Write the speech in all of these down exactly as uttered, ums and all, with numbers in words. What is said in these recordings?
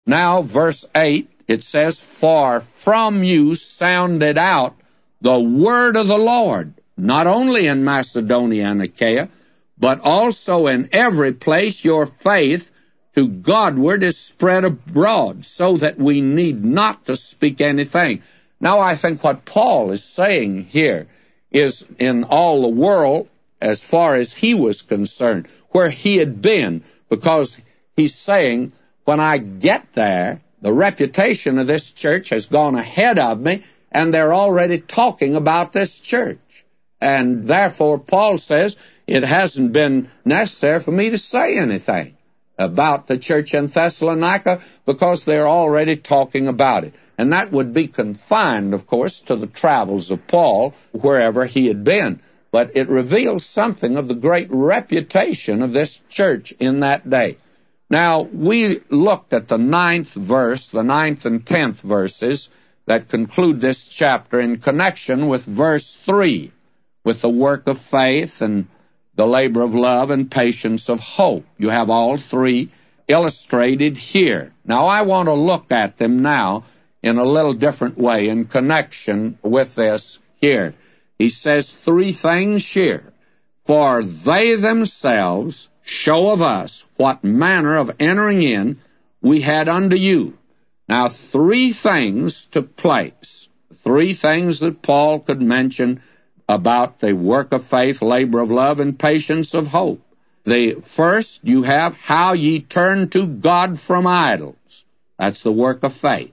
Now, verse eight, it says, "For from you sounded out the word of the Lord, not only in Macedonia and Achaia, but also in every place your faith to Godward is spread abroad, so that we need not to speak anything." Now, I think what Paul is saying here is in all the world, as far as he was concerned, where he had been, because he's saying, when I get there, the reputation of this church has gone ahead of me, and they're already talking about this church. And therefore, Paul says, it hasn't been necessary for me to say anything about the church in Thessalonica because they're already talking about it. And that would be confined, of course, to the travels of Paul, wherever he had been. But it reveals something of the great reputation of this church in that day. Now, we looked at the ninth verse, the ninth and tenth verses that conclude this chapter in connection with verse three, with the work of faith and the labor of love and patience of hope. You have all three illustrated here. Now, I want to look at them now in a little different way in connection with this here. He says three things here. "For they themselves show of us what manner of entering in we had unto you." Now, three things took place. Three things that Paul could mention about the work of faith, labor of love, and patience of hope. The first, you have how ye turn to God from idols. That's the work of faith.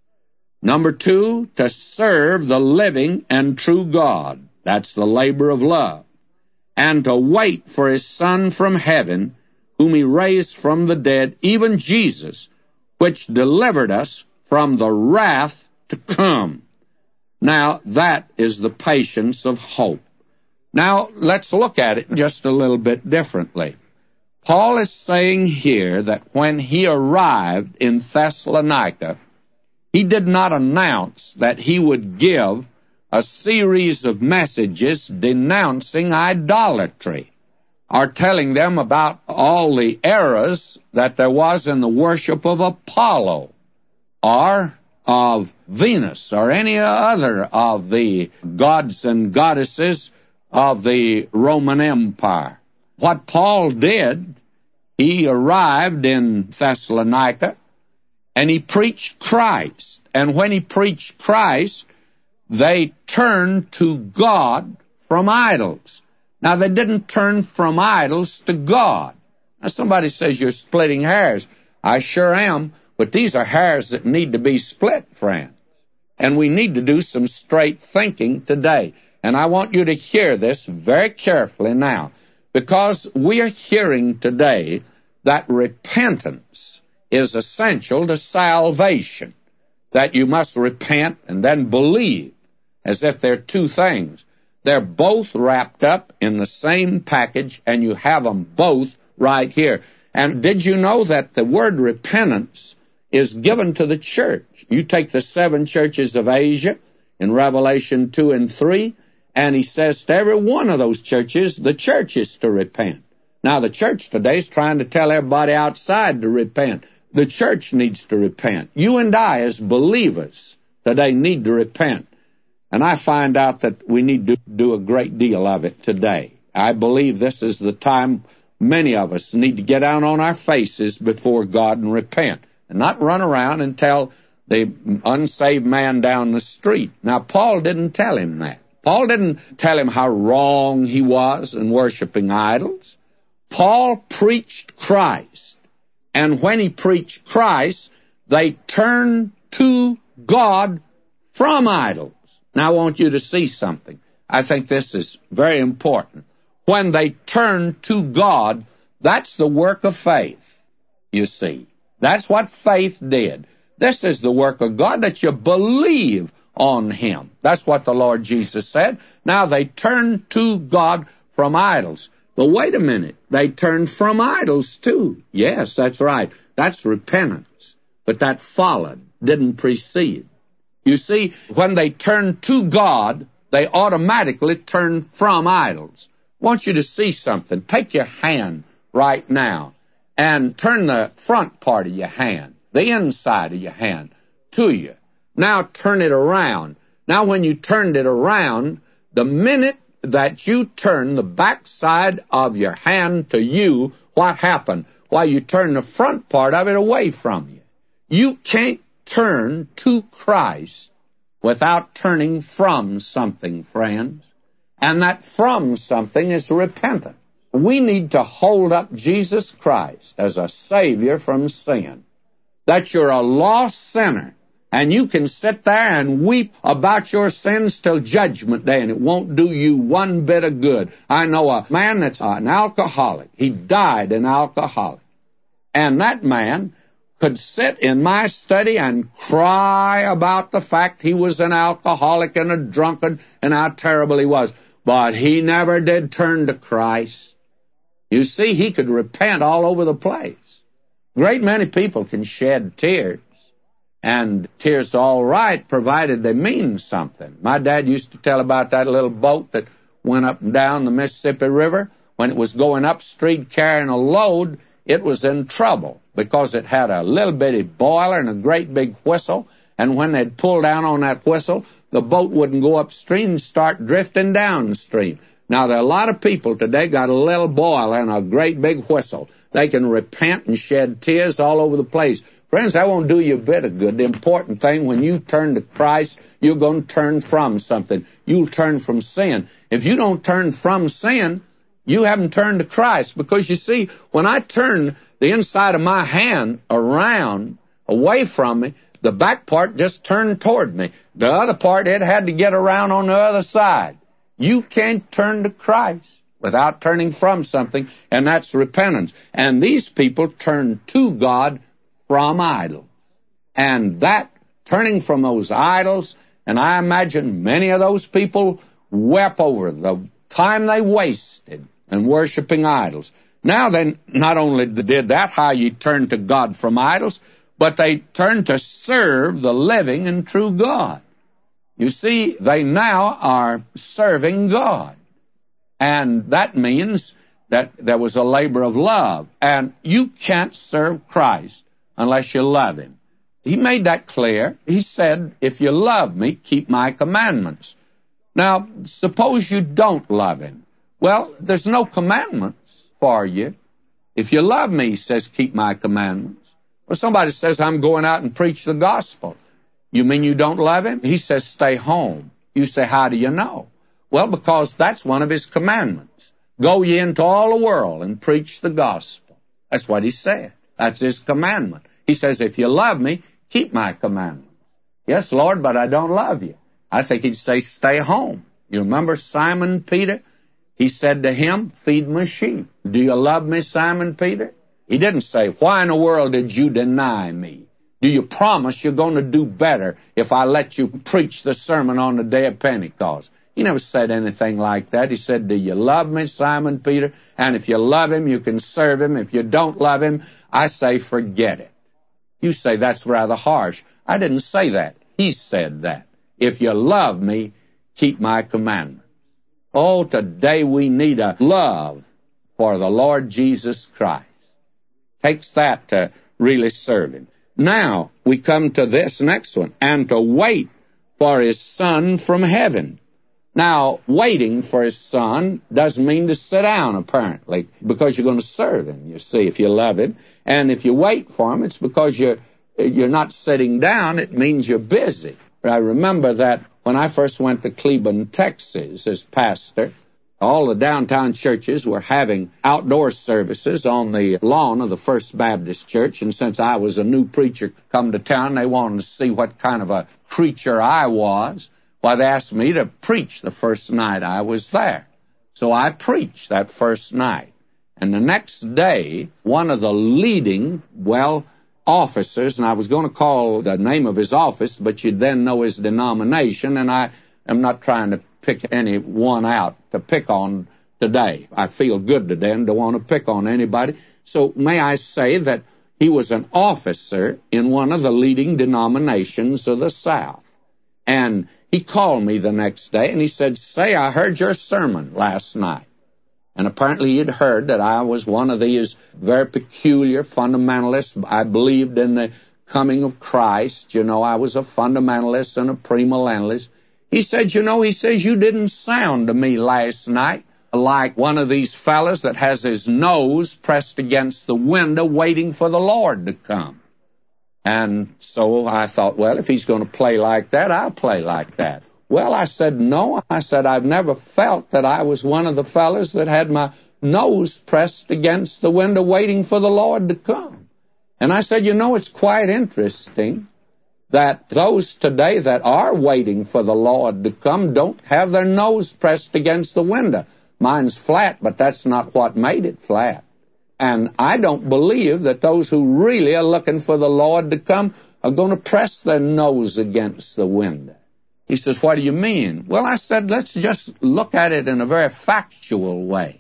Number two, to serve the living and true God. That's the labor of love. And to wait for his Son from heaven, whom he raised from the dead, even Jesus, which delivered us from the wrath to come. Now, that is the patience of hope. Now, let's look at it just a little bit differently. Paul is saying here that when he arrived in Thessalonica, he did not announce that he would give a series of messages denouncing idolatry, or telling them about all the errors that there was in the worship of Apollo, or of Venus, or any other of the gods and goddesses of the Roman Empire. What Paul did, he arrived in Thessalonica, and he preached Christ. And when he preached Christ, they turned to God from idols. Now, they didn't turn from idols to God. Now, somebody says you're splitting hairs. I sure am, but these are hairs that need to be split, friends. And we need to do some straight thinking today. And I want you to hear this very carefully now, because we are hearing today that repentance is essential to salvation, that you must repent and then believe, as if they're two things. They're both wrapped up in the same package, and you have them both right here. And did you know that the word repentance is given to the church? You take the seven churches of Asia in Revelation two and three, and he says to every one of those churches, the church is to repent. Now, the church today is trying to tell everybody outside to repent. The church needs to repent. You and I, as believers, today need to repent. And I find out that we need to do a great deal of it today. I believe this is the time many of us need to get down on our faces before God and repent, and not run around and tell the unsaved man down the street. Now, Paul didn't tell him that. Paul didn't tell him how wrong he was in worshiping idols. Paul preached Christ. And when he preached Christ, they turned to God from idols. Now, I want you to see something. I think this is very important. When they turned to God, that's the work of faith, you see. That's what faith did. This is the work of God, that you believe on him. That's what the Lord Jesus said. Now, they turned to God from idols. But wait a minute. They turned from idols, too. Yes, that's right. That's repentance. But that followed, didn't precede. You see, when they turned to God, they automatically turned from idols. I want you to see something. Take your hand right now and turn the front part of your hand. the inside of your hand, to you. Now turn it around. Now when you turned it around, the minute that you turn the backside of your hand to you, what happened? Why, you turn the front part of it away from you. You can't turn to Christ without turning from something, friends. And that from something is repentance. We need to hold up Jesus Christ as a Savior from sin. That you're a lost sinner, and you can sit there and weep about your sins till Judgment Day, and it won't do you one bit of good. I know a man that's an alcoholic. He died an alcoholic. And that man could sit in my study and cry about the fact he was an alcoholic and a drunkard and how terrible he was. But he never did turn to Christ. You see, he could repent all over the place. Great many people can shed tears, and tears are all right, provided they mean something. My dad used to tell about that little boat that went up and down the Mississippi River. When it was going upstream carrying a load, it was in trouble because it had a little bitty boiler and a great big whistle, and when they'd pull down on that whistle, the boat wouldn't go upstream and start drifting downstream. Now, there are a lot of people today got a little boiler and a great big whistle. They can repent and shed tears all over the place. Friends, that won't do you a bit of good. The important thing, when you turn to Christ, you're going to turn from something. You'll turn from sin. If you don't turn from sin, you haven't turned to Christ. Because, you see, when I turn the inside of my hand around, away from me, the back part just turned toward me. The other part, it had to get around on the other side. You can't turn to Christ without turning from something, and that's repentance. And these people turn to God from idols. And that, turning from those idols, and I imagine many of those people wept over the time they wasted in worshiping idols. Now then, not only did that, how you turn to God from idols, but they turned to serve the living and true God. You see, they now are serving God. And that means that there was a labor of love. And you can't serve Christ unless you love Him. He made that clear. He said, if you love me, keep my commandments. Now, suppose you don't love Him. Well, there's no commandments for you. If you love me, He says, keep my commandments. Well, somebody says, I'm going out and preach the gospel. You mean you don't love Him? He says, stay home. You say, how do you know? Well, because that's one of His commandments. Go ye into all the world and preach the gospel. That's what He said. That's His commandment. He says, if you love me, keep my commandments. Yes, Lord, but I don't love you. I think He'd say, stay home. You remember Simon Peter? He said to Him, feed my sheep. Do you love me, Simon Peter? He didn't say, why in the world did you deny me? Do you promise you're going to do better if I let you preach the sermon on the day of Pentecost? He never said anything like that. He said, do you love me, Simon Peter? And if you love Him, you can serve Him. If you don't love Him, I say forget it. You say that's rather harsh. I didn't say that. He said that. If you love me, keep my commandments. Oh, today we need a love for the Lord Jesus Christ. Takes that to really serve Him. Now, we come to this next one, and to wait for His Son from heaven. Now, waiting for His Son doesn't mean to sit down, apparently, because you're going to serve Him, you see, if you love Him. And if you wait for Him, it's because you're, you're not sitting down. It means you're busy. I remember that when I first went to Cleveland, Texas, as pastor, all the downtown churches were having outdoor services on the lawn of the First Baptist Church, and since I was a new preacher come to town, they wanted to see what kind of a creature I was. Why, they asked me to preach the first night I was there. So I preached that first night. And the next day, one of the leading, well, officers, and I was going to call the name of his office, but you'd then know his denomination, and I am not trying to pick any one out to pick on today. I feel good today and don't want to pick on anybody. So may I say that he was an officer in one of the leading denominations of the South. And he called me the next day and he said, say, I heard your sermon last night. And apparently he'd heard that I was one of these very peculiar fundamentalists. I believed in the coming of Christ. You know, I was a fundamentalist and a premillennialist. He said, you know, he says, you didn't sound to me last night like one of these fellas that has his nose pressed against the window waiting for the Lord to come. And so I thought, well, if he's going to play like that, I'll play like that. Well, I said, no. I said, I've never felt that I was one of the fellas that had my nose pressed against the window waiting for the Lord to come. And I said, you know, it's quite interesting that those today that are waiting for the Lord to come don't have their nose pressed against the window. Mine's flat, but that's not what made it flat. And I don't believe that those who really are looking for the Lord to come are going to press their nose against the window. He says, what do you mean? Well, I said, let's just look at it in a very factual way.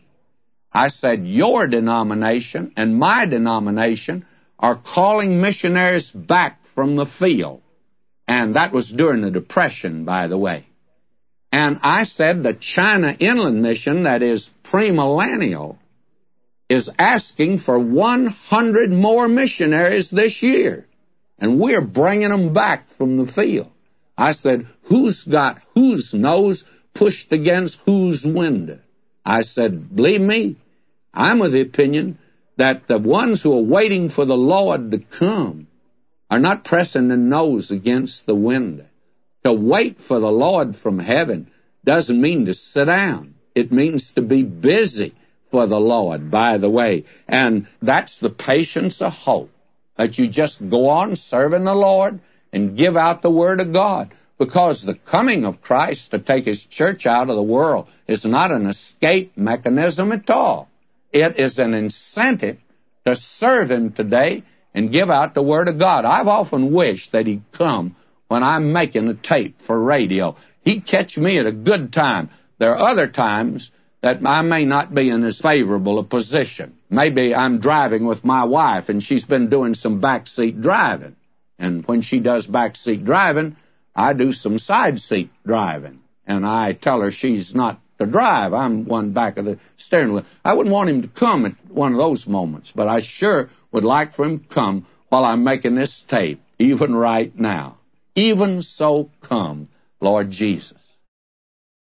I said, your denomination and my denomination are calling missionaries back from the field. And that was during the Depression, by the way. And I said the China Inland Mission, that is premillennial, is asking for one hundred more missionaries this year. And we're bringing them back from the field. I said, who's got whose nose pushed against whose window? I said, believe me, I'm of the opinion that the ones who are waiting for the Lord to come are not pressing their nose against the window. To wait for the Lord from heaven doesn't mean to sit down. It means to be busy for the Lord, by the way. And that's the patience of hope, that you just go on serving the Lord and give out the Word of God. Because the coming of Christ to take His church out of the world is not an escape mechanism at all. It is an incentive to serve Him today and give out the Word of God. I've often wished that He'd come when I'm making a tape for radio. He'd catch me at a good time. There are other times that I may not be in as favorable a position. Maybe I'm driving with my wife and she's been doing some backseat driving. And when she does backseat driving, I do some side seat driving. And I tell her she's not to drive. I'm one back of the steering wheel. I wouldn't want him to come at one of those moments, but I sure would like for him to come while I'm making this tape, even right now. Even so come, Lord Jesus.